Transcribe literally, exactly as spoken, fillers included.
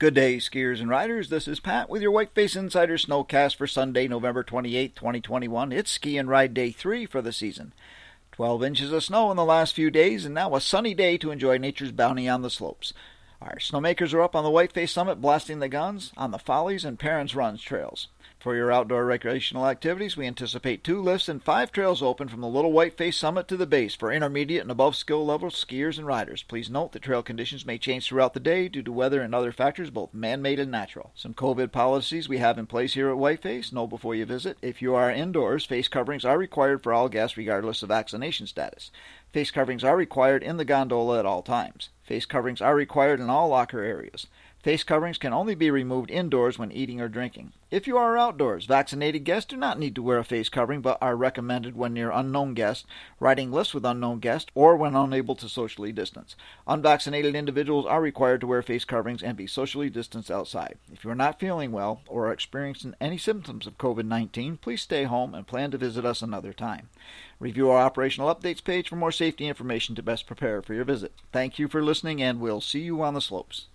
Good day, skiers and riders. This is Pat with your Whiteface Insider Snowcast for Sunday, November twenty-eighth, twenty twenty-one. It's ski and ride day three for the season. twelve inches of snow in the last few days, and now a sunny day to enjoy nature's bounty on the slopes. Our snowmakers are up on the Whiteface Summit blasting the guns on the Follies and Parents Runs trails. For your outdoor recreational activities, we anticipate two lifts and five trails open from the Little Whiteface Summit to the base for intermediate and above skill level skiers and riders. Please note that trail conditions may change throughout the day due to weather and other factors, both man-made and natural. Some COVID policies we have in place here at Whiteface. Know before you visit. If you are indoors, face coverings are required for all guests regardless of vaccination status. Face coverings are required in the gondola at all times. Face coverings are required in all locker areas. Face coverings can only be removed indoors when eating or drinking. If you are outdoors, vaccinated guests do not need to wear a face covering but are recommended when near unknown guests, riding lifts with unknown guests, or when unable to socially distance. Unvaccinated individuals are required to wear face coverings and be socially distanced outside. If you are not feeling well or are experiencing any symptoms of COVID nineteen, please stay home and plan to visit us another time. Review our operational updates page for more safety information to best prepare for your visit. Thank you for listening, and we'll see you on the slopes.